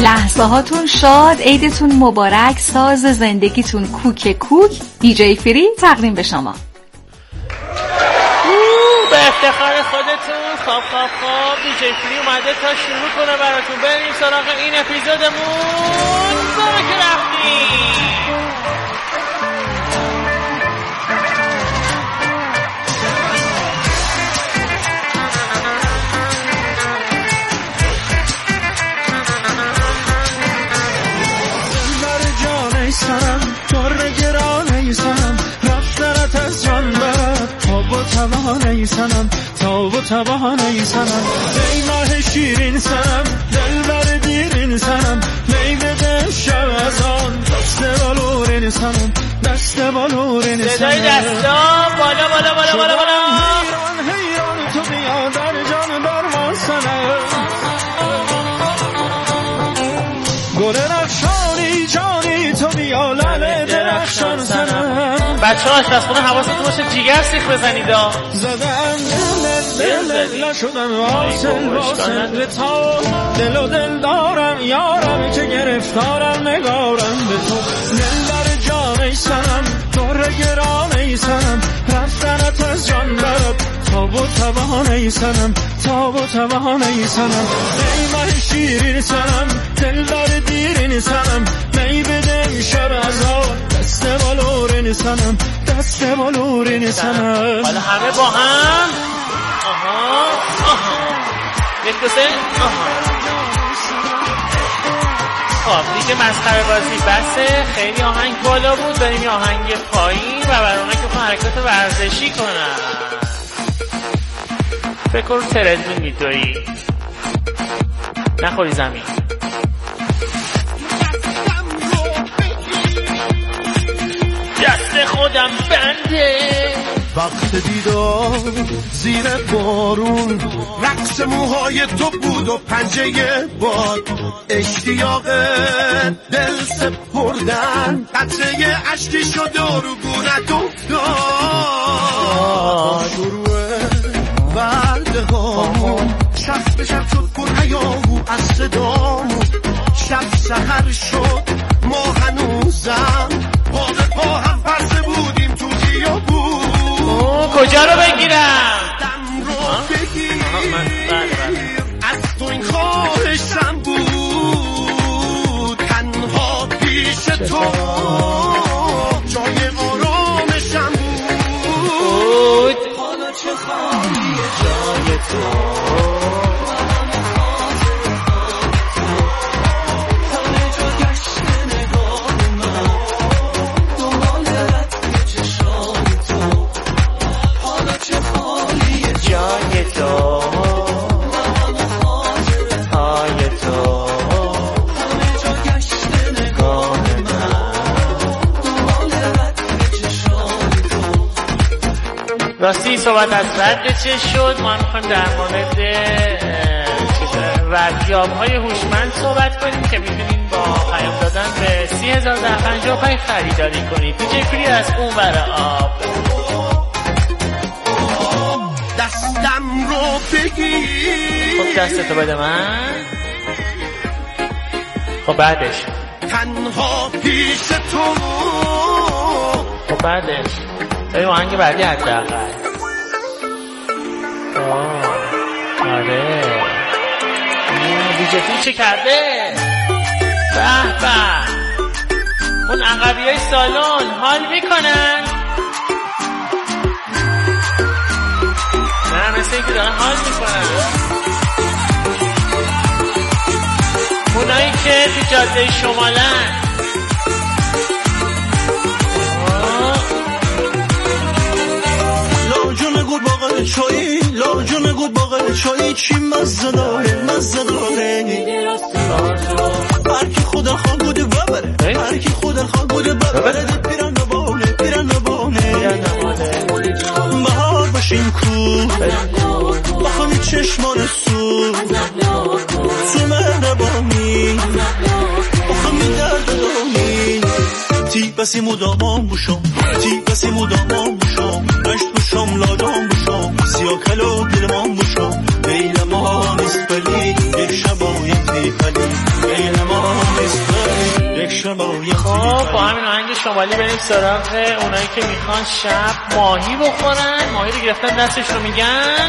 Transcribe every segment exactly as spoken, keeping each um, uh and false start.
لحظه هاتون شاد، عیدتون مبارک، ساز زندگیتون کوک کوک. دیجی فری تقدیم به شما. به افتخار خودتون. خواب خواب خواب دیجی فری اومده تا شروع کنه براتون. بریم سراغ این اپیزودمون. زمه که رفتیم. سنم دور گرانه سنم رفتنت از جان برد تاب و توانه سنم تاب و توانه سنم ای ماه شیرین سنم دلبر دیرین سنم می بده شب از آن دست بالورین سنم دست بالورین سنم صدای دستا بالا بالا بالا بالا بالا حیران حیران تو بیا در جان درمان سنم گل رخشانی جانی تو بیا لعل درخشان سنم. بچه ها آشپزخونه حواستون باشه جیگر سیخ بزنید ها. زدم دل دل نشدم واصل واصل به تا دل و دل دارم یارم که گرفتارم نگارم به تو دل در جان ای سنم دور گران ای سنم رفتنت از جان برد تاب و توان ای سنم تاب و توان ای سنم ای ماه شیرین سنم دل در دیرین سنم می بدم شب از آن دست بالورین سنم دست بالورین سنم. حالا همه با هم آها آها یک دو سه آها. خب دیگه مسخره بازی بسه. خیلی آهنگ بالا بود. بریم یه آهنگ پایین و برای اونایی که بخوان حرکات ورزشی کنن. فکر کن ترندون میدوی نخوری زمین. دست خودم بنده وقت دیدار زیر بارون رقص موهای تو بود و پنجه باد اشتیاق دل سپردن قطره عشقی شد و رو گونت افتاد گروه ورده هامون شب به شب شد پر هیاهو از صدامون شب سحر شد ما هنوزم پا به پا هم پرسه بودیم تو خیابون. کجا رو بگیرم؟ دم رو بگیر از تو این خواهشم بود تنها پیش تو جای آرامشم بود. حالا چه خواهی جای تو راستی صحبت از رد چه شد. ما میخوایم در مورد ردیاب های هوشمند صحبت کنیم که میتونین با پیام دادن به سی هزار ده پنجاه و پنج خریداری کنید. دیجی فری از اون برای آب. دستم رو بگیر. خب دستتو بده من. خب بعدش تنها پیش تو. خب بعدش بریم آهنگ بعدی حداقل. آره دیجی فری چه کرده؟ به به اون عقبی های سالن حال میکنن. نه مثل اینکه دارن حال میکنن. اونایی که تو جاده شمالن. لاجون گود باقل چایی لاجون گود باقل چایی چی مزه داره مزه داره هرکی خودن خواه بوده ببره هرکی خودن خواه بوده ببره پیرن نباله پیرن نباله بهار باشیم کو بخوامی چشمان سو تو مهربانی بخوامی درد دانی تی بسی مدامان بوشم تی بسی مدامان بوشم نشت بوشم لادام بوشم سیاه کلو دلمان بوشم بیل ما نیست بلی یک شبایت بی پلی بیل ما شبایم. خب با همین آهنگ شمالی بریم سراغ اونایی که میخوان شب ماهی بخورن. ماهی رو گرفتن دستش رو میگن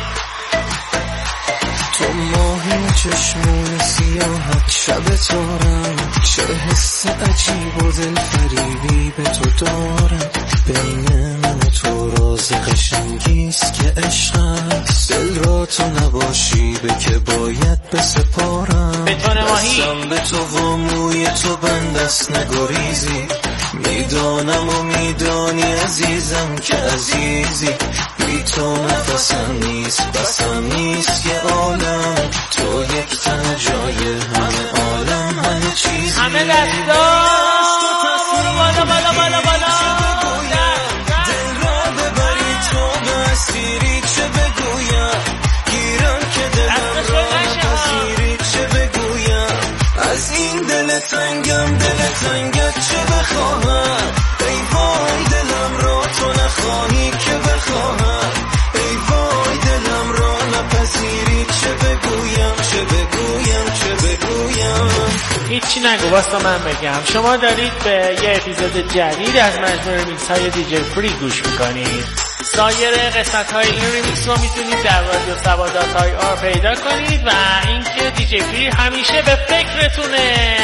تو ماهی چشمون سیاحت شب تارم، چه حس عجیب و دل فریبی به تو دارم. بین من و تو راز قشنگیست که عشق است، دل را تو نباشی به که باید بسپارم. به تو نماهی دستم به تو و موی تو بندست نگریزی، میدانم و میدانی عزیزم که عزیزی. بی تو نفسم نیست بسم نیست یه عالم، تو یک تن جای همه عالم همه چیزی. همه دستا بالا بالا بالا بالا دل را ببری تو به اسیری چه بگویم، گیرم که دلم را نپذیری چه بگویم. از این دل تنگم دل تنگت چه بخواهم، ای وای دلم را تو نخواهی که بخواهم. ای وای دلم را نپذیری چه بگویم چه بگویم چه بگویم. هیچی نگو واسه من بگم. شما دارید به یه اپیزود جدید از مجموعه ریمیکس های دیجی فری گوش میکنید. سایر قسمت های این ریمیکس رو میتونید در رادیو سوادات های آر پیدا کنید و اینکه دیجی فری همیشه به فکرتونه.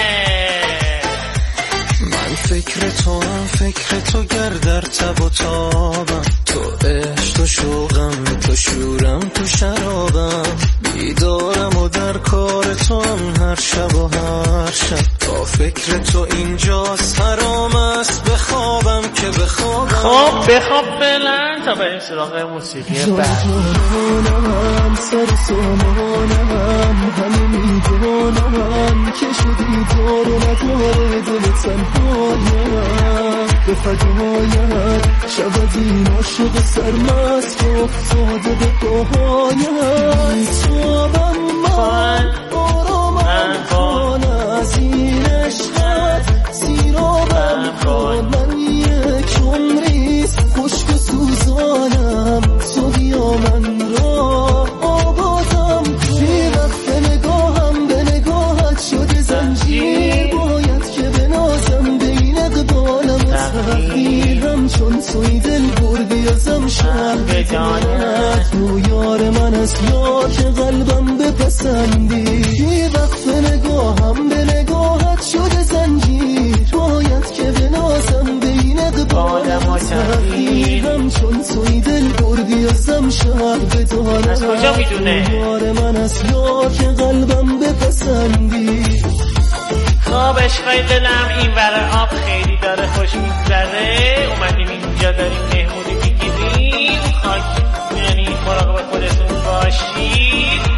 من فکر تو هم فکر تو گر در تب و تابم، تو عشق تو شوقم تو شورم تو شرابم. بیدارم و در کار تو هم هر شب و هر شب، تا فکر تو اینجاست حرام است بخوابم که بخوابم. خب بخواب فعلا تا بریم سراغ موسیقی بعد. جانم سر سامانم همه میدانم که شدی دار و نداره دل تنهایم. به فدایت شود این عاشق سرمست که افتاده به پاهایم. سوابم من آرامم کن از این عشقت، سیرابم کن من یک عمریست خشک و سوزانم. تو بیا من را آبادم، بی وقت نگاهم به نگاهت شده زنجیر. باید که بنازم بین اقبالم و تغییرم، چون توی دل بردی ازم شهر بدانت. تو یار من از یار که قلبم بپسندی، بی وقت نگاهم به نگاهت شده زنجیر. باید که بنازم بین اقبالم و تغییرم، چون توی دل بردی ازم شهر بدانت. از کجا میدونه؟ یار من از یار که قلبم بپسندی. خب عشقای دلم این ور آب خیلی داره خوش میگذره. اومدیم اینجا داریم مهمونی میگیریم، خاک یعنی مراقب خودتون باشید.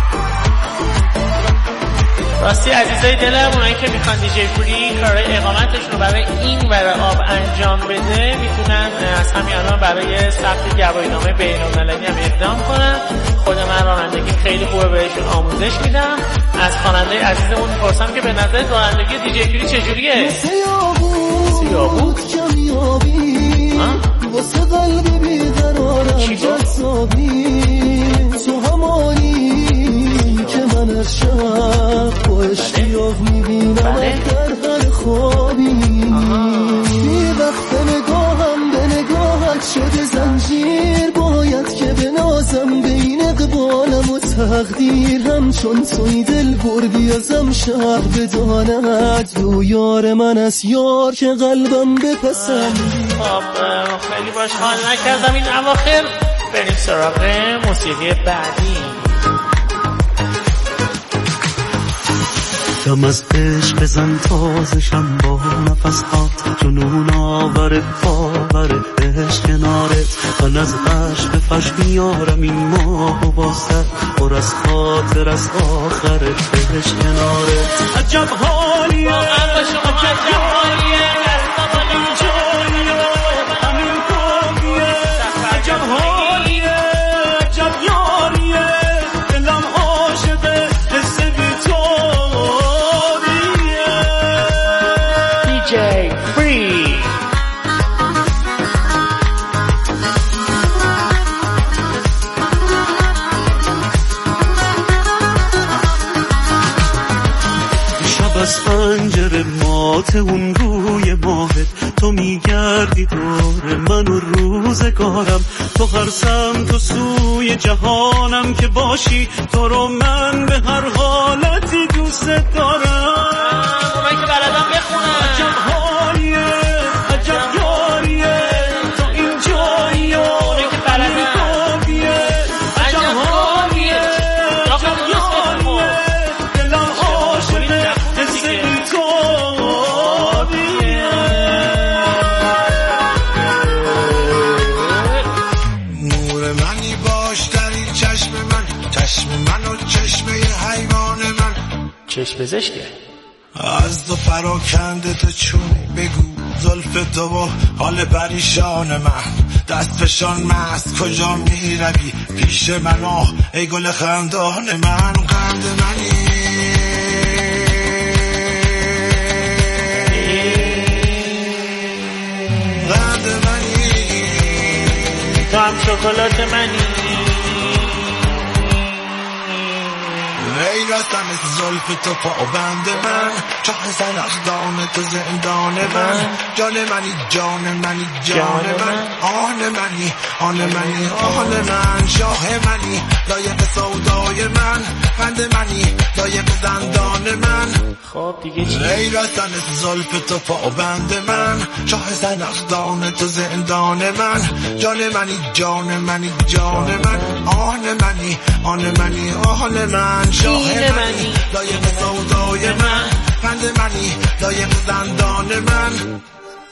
راستی عزیزای دلم اونایی که میخوان دیجی فری کارهای اقامتشون رو برای این ور آب انجام بده میتونن از همین الان برای ثبت گواهینامه بین‌المللی هم اقدام کنن. خود من رانندگی خیلی خوبه بهشون آموزش میدم. از خواننده عزیزمون میپرسم که به نظر رانندگی دیجی فری چجوریه؟ سیابود کمیابی واسه قلبی بیقرارم جذابی. تو همانی که من از شب با اشتیاق میبینم در هر خوابی. بی وقت نگاهم به نگاهت شده زنجیر. باید که بنازم بین اقبالم و تقدیرم، چون توی دل بردی ازم شهر بدانت. دو یار من از یار که قلبم بپسند. خب خیلی باش حال نکردم این اواخر. بریم سراغ موسیقی بعدی. دم از عشق بزن تازشم با نفس هات، جنون آور باور عشق کنارت. من از عشق فش میارم این ماه و بازتر، پر از خاطر از آخرت عشق کنارت. عجب حالیه عجب حالیه همین جاییه همین باقیه. عجب حالیه عجب یاریه دلم عاشقه حس بی تو. دیجی فری شب از پنجره مات اون روی ماهت، تو میگردی دور من و روزگارم، تو هر سمت و سوی جهانم که باشی، تو رو من به هر حالتی دوست دارم. من که بلدم بخونم. عجب حالیه عجب یاریه تو این جایی و که بلدم عجب حالیه عجب یاریه دلم عاشقه حس بی تو نور منی باش در این چشم من، چشم من و چشمه حیوان من، چشم پزشکه از دو پراکنده تو چونی بگو زلف تو و حال پریشان من، دست فشان مست کجا می روی پیش من آه ای گل خندان من، قند منی قند منی تو هم شکلات منی، ای راستم از زلف تو پابند من، چاه سنخدان تو زندان من، جان منی جان منی جان من، آن منی آن منی آن من، شاه منی لایق سودای من، قند منی لایق زندان من. خب دیگه چی؟ ای راستم از زلف تو پابند من، چاه سنخدان تو زندان من، جان منی جان منی جان من، آن منی آن منی آن من، شاه منی لایق سودای من، قند منی لایق زندان من.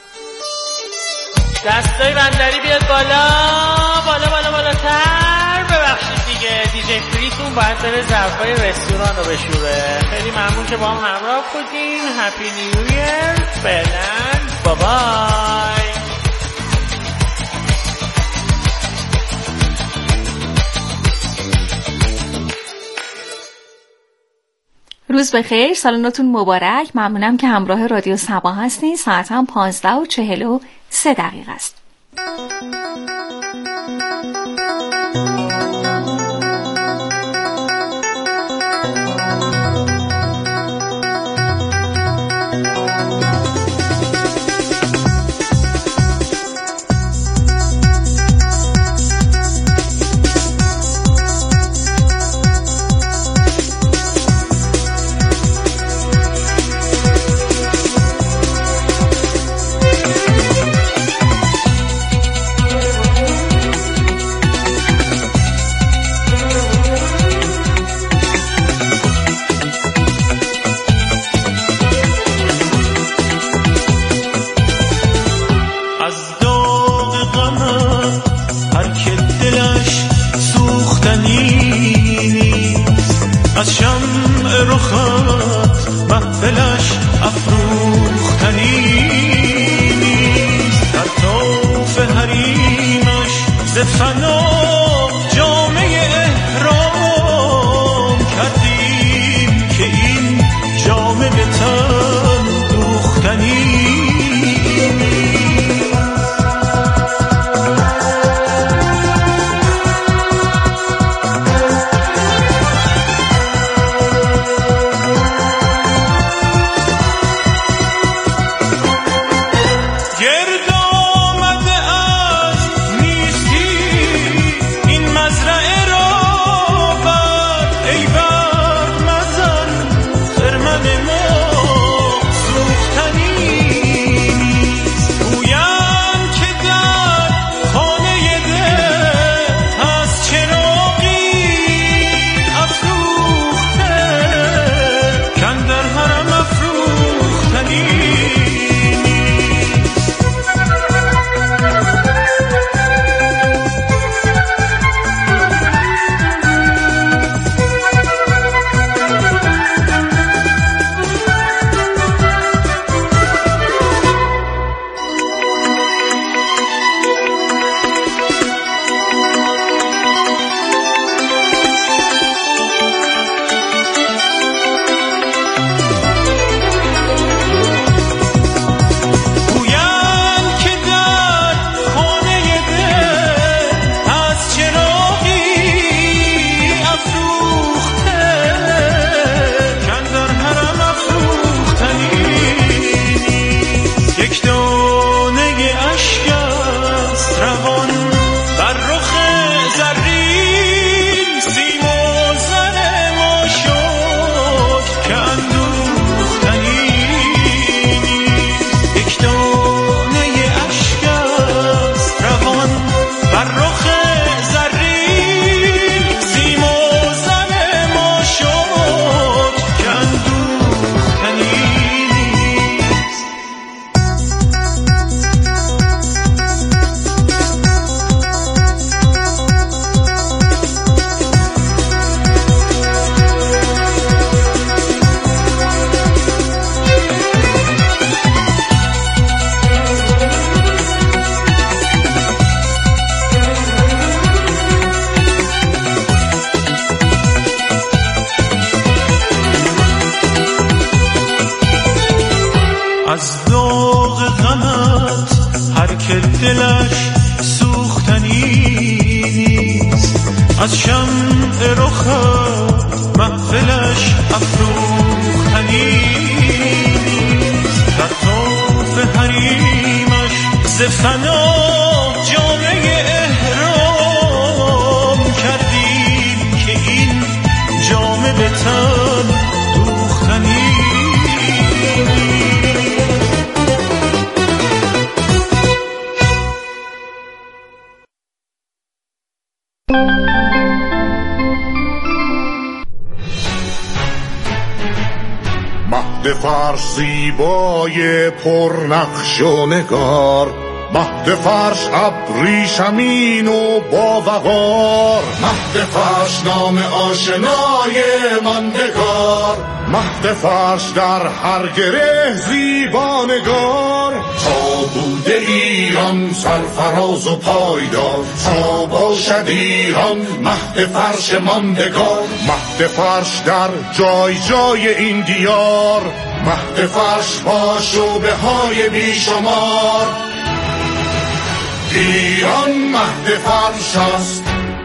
دستای بندری بیاد بالا بالا بالا بالاتر. ببخشید دیگه دیجی فریتون باید بره ظرفای رستوران رو بشوره. خیلی ممنون که با هم همراه بودین. هپی نیو ایر. فعلا بابای. روز بخیر، سال نوتون مبارک. ممنونم که همراه رادیو صبا هستین. ساعت هم پانزده و چهل و سه دقیقه است. دلش سوختنی نیست، از شمع رخ محفلش افروختنی نیست، در طوف حریمش ز فنا جامه احرام کردیم که این جامه به تن دوختنی. مهد فرش زیبای پرنقش و نگار، مهد فرش ابریشمین و باوقار، مهد فرش نام آشنای ماندگار، مهد فرش در هر گره زیبانگار. تا بوده ایران سرفراز و پایدار، تا باشد ایران مهد فرش ماندگار. مهد فرش در جای جای این دیار، مهد فرش با شعبه های بیشمار. ایران مهد فرش است.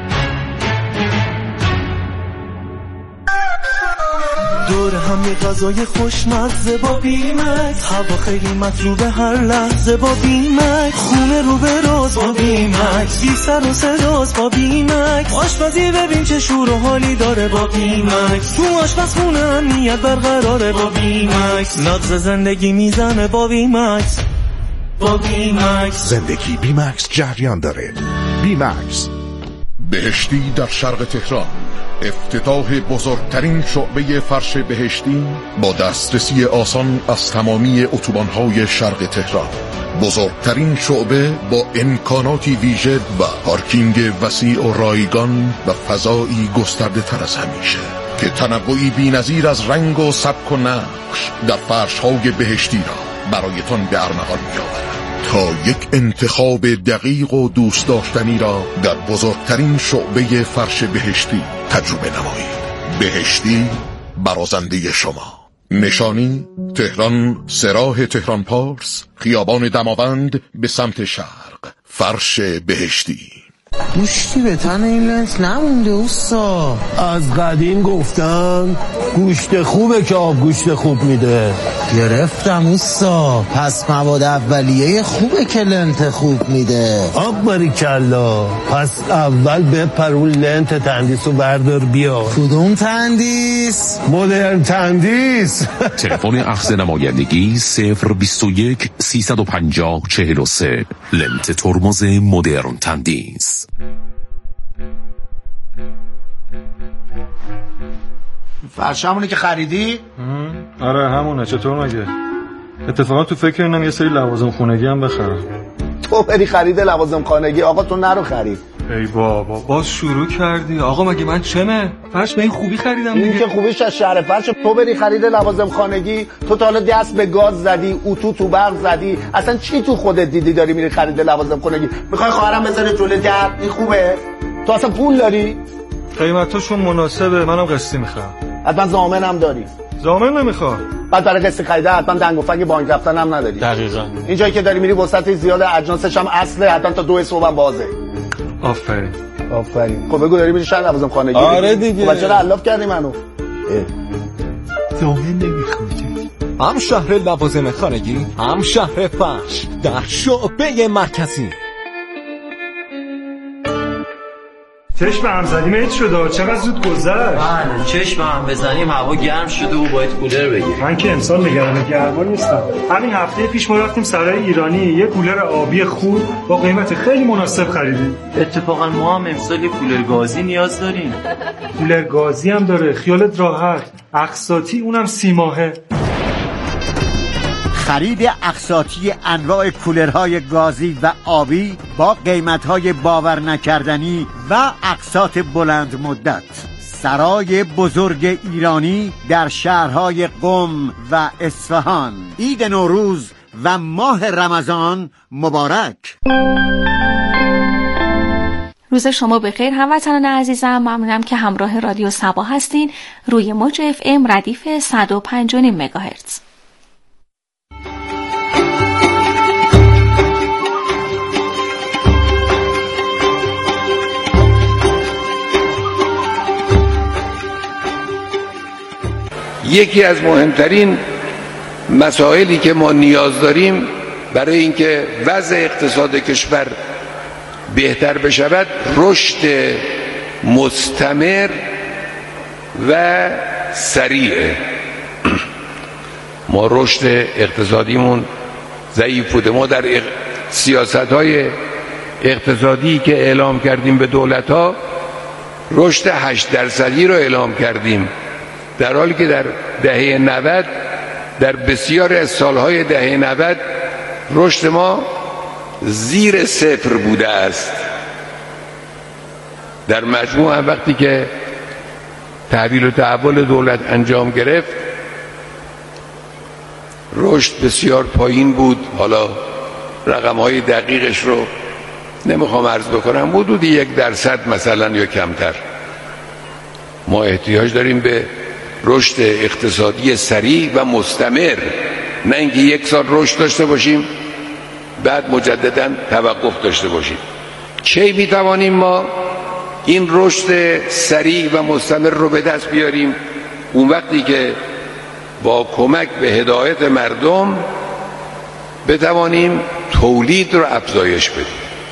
دور هم یه غذای خوشمزه با بیمکس، هوا خیلی مطلوب هر لحظه با بیمکس، خونه رو به راز با بیمکس، بی سر و صداز با بیمکس، آشپزی ببین چه شور و حالی داره با بیمکس، تو آشپزخونه امنیت برقراره با بیمکس، نبض زندگی میزنه با بیمکس، با بیمکس زندگی بیمکس جریان داره. بیمکس. بهشتی در شرق تهران، افتتاح بزرگترین شعبه فرش بهشتی با دسترسی آسان از تمامی اتوبان‌های شرق تهران. بزرگترین شعبه با امکاناتی ویژه و پارکینگ وسیع و رایگان و فضایی گسترده تر از همیشه که تنوعی بی‌نظیر از رنگ و سبک و نقش در فرش‌های بهشتی را برایتان به ارمغان می‌آورد تا یک انتخاب دقیق و دوست داشتنی را در بزرگترین شعبه فرش بهشتی تجربه نمایید. بهشتی برازنده شما. نشانی تهران، سراح تهران پارس، خیابان دماوند به سمت شرق. فرش بهشتی. گوشتی به تن این لنت نمونده اوستا. از قدیم گفتن گوشت خوبه که آب گوشت خوب میده. گرفتم اوستا. پس مواد اولیه خوبه که لنت خوب میده. آب باریکلا. پس اول بپر اون لنت تندیس رو بردار بیا. کدوم تندیس؟ مدرن تندیس. تلفن اخذ نمایندگی صفر بیست و یک سیصد و پنجاه چهل و سه. لنت ترمز مدرن تندیس. فرش همونه که خریدی؟ آره همونه. چطور مگه؟ اتفاقا تو فکر اینم یه سری لوازم خونگی هم بخرم. تو بری خرید لوازم خانگی؟ آقا تو نرو خرید. ای بابا باز شروع کردی. آقا مگه من چمه؟ فرش به این خوبی خریدم دیگه. این که خوبیش از شهر فرش. تو بری خرید لوازم خانگی، تو تا حالا دست به گاز زدی، اتو تو برق زدی، اصلا چی تو خودت دیدی داری میری خرید لوازم خانگی؟ میخوای خواهرم بذاره جلوی در؟ این خوبه؟ تو اصلا پول داری؟ قیمتاشون مناسبه. منم قسطی میخوام. حتما ضامنم داری؟ ضامن نمیخوام. بعد برای قسط خریده حتما دنگ و فنگ بانک رفتن هم نداری. دقیقاً. این جایی که داری میری وسط زیاد اجناسش هم اصله، حتما تا دو صبح هم بازه. آفرین. آفرین. خب بگو داری میری شهر لوازم خانگی؟ آره دیگه. خب چرا علاف کردی منو؟ ضامن نمیخوام. هم شهر لوازم خانگی، هم شهر فرش در شعبه مرکزی. چشم هم زدیم ایت شده. چقدر زود گذشت. بله چشم هم بزنیم هوا گرم شده و باید کولر بگیریم. من که امسال نگران گرما نیستم. همین هفته پیش ما رفتیم سرای ایرانی یه کولر آبی خوب با قیمت خیلی مناسب خریدیم. اتفاقا ما هم امسال یه کولر گازی نیاز داریم. کولر گازی هم داره. خیالت راحت. اقساطی اونم سی ماهه. خرید اقساطی انواع کولرهای گازی و آبی با قیمتهای باور نکردنی و اقساط بلند مدت. سرای بزرگ ایرانی در شهرهای قم و اصفهان. عید نوروز و ماه رمضان مبارک. روز شما بخیر هموطنان عزیزم. ممنونم که همراه رادیو صبا هستین روی موج اف ام ردیف صد و پنج و نیم مگاهرتز. یکی از مهمترین مسائلی که ما نیاز داریم برای اینکه وضع اقتصاد کشور بهتر بشود رشد مستمر و سریع. ما رشد اقتصادیمون ضعیف بوده. ما در سیاست‌های اقتصادی که اعلام کردیم به دولت‌ها رشد هشت درصدی رو اعلام کردیم، در حالی که در دهه نود در بسیار از سالهای دهه نود رشد ما زیر صفر بوده است. در مجموع وقتی که تحویل و تحول دولت انجام گرفت رشد بسیار پایین بود. حالا رقم‌های دقیقش رو نمیخوام عرض بکنم، حدود یک درصد مثلا یا کمتر. ما احتیاج داریم به رشد اقتصادی سریع و مستمر، نه اینکه یک سال رشد داشته باشیم بعد مجددا توقف داشته باشیم. چه میتوانیم ما این رشد سریع و مستمر رو به دست بیاریم؟ اون وقتی که با کمک به هدایت مردم بتوانیم تولید رو افزایش بدیم.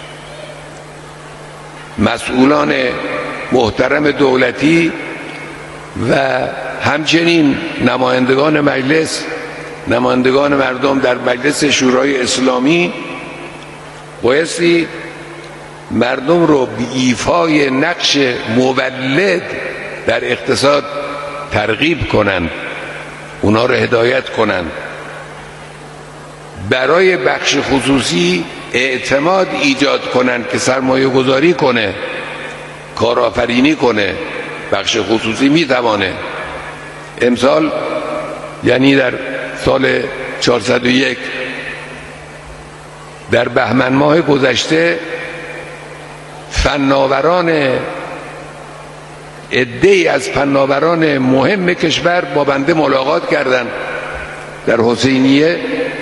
مسئولان محترم دولتی و همچنین نمایندگان مجلس، نمایندگان مردم در مجلس شورای اسلامی بایستی مردم رو به ایفای نقش مولد در اقتصاد ترغیب کنند، اونا رو هدایت کنند، برای بخش خصوصی اعتماد ایجاد کنند که سرمایه گذاری کنه، کارآفرینی کنه. بخش خصوصی میتوانه. امسال یعنی در سال چهارصد و یک در بهمن ماه گذشته فناوران عده‌ای از فناوران مهم کشور با بنده ملاقات کردند در حسینیه.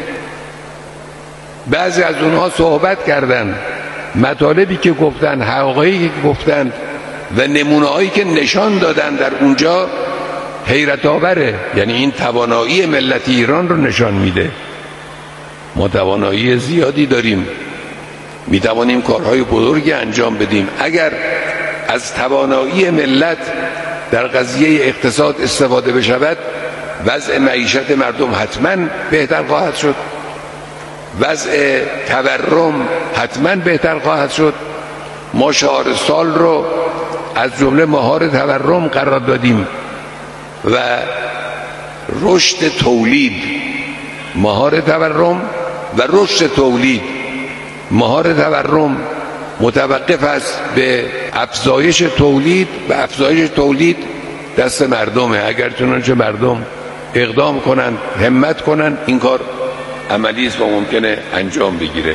بعضی از اونها صحبت کردند، مطالبی که گفتن، حقایقی که گفتن و نمونه‌هایی که نشان دادن در اونجا حیرت آوره. یعنی این توانایی ملت ایران رو نشان میده. ما توانایی زیادی داریم، میتوانیم کارهای بزرگی انجام بدیم. اگر از توانایی ملت در قضیه اقتصاد استفاده بشود وضع معیشت مردم حتما بهتر خواهد شد، وضع تورم حتما بهتر خواهد شد. ما شعار سال رو از جمله مهار تورم قرار دادیم و رشد تولید. مهار تورم و رشد تولید. مهار تورم متوقف است به افزایش تولید و افزایش تولید دست مردمه. اگر چنانچه مردم اقدام کنند، همت کنند، این کار عملی است و ممکنه انجام بگیره.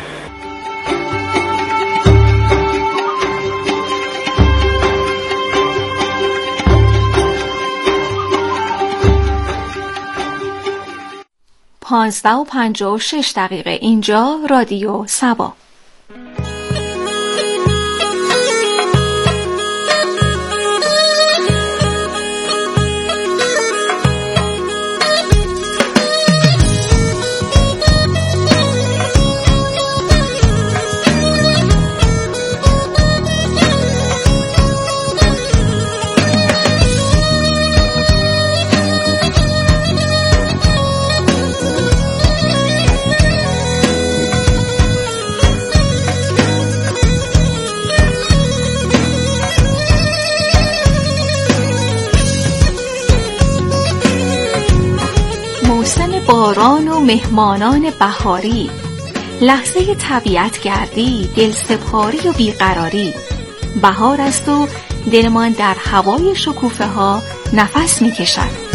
پانزده و پنجاه و شش دقیقه. اینجا رادیو سبا. باران و مهمانان بهاری، لحظه طبیعت گردی، دل سپاری و بیقراری. بهار است و دلمان در هوای شکوفه ها نفس می کشد.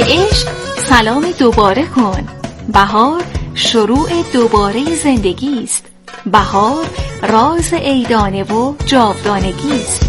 به عشق سلام دوباره کن. بهار شروع دوباره زندگی است. بهار راز عیدانه و جاودانگی است.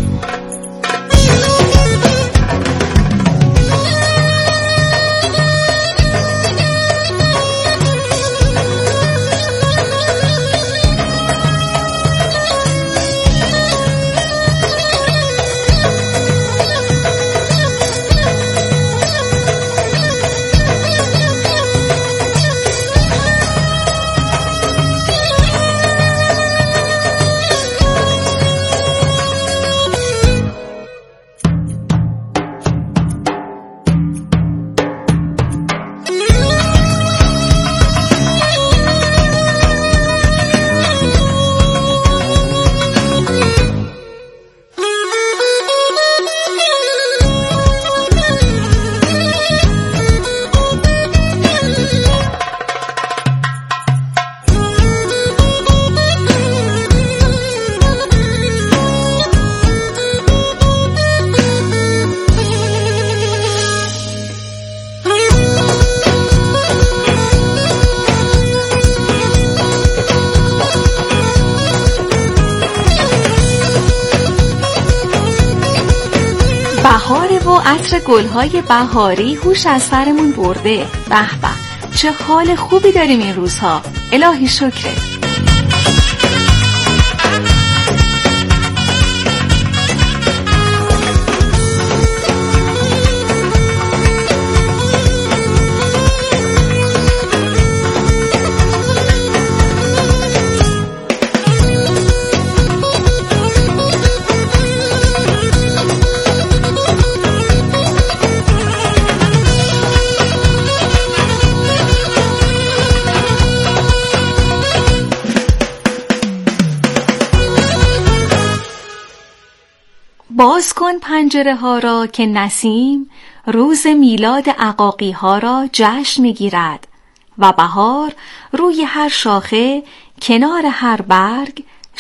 بهاره و عطر گلهای بهاری هوش از سرمون برده. به به چه حال خوبی داریم این روزها، الهی شکرت. باز کن پنجره ها را که نسیم روز میلاد عقاقی ها را جشن میگیرد و بهار روی هر شاخه کنار هر برگ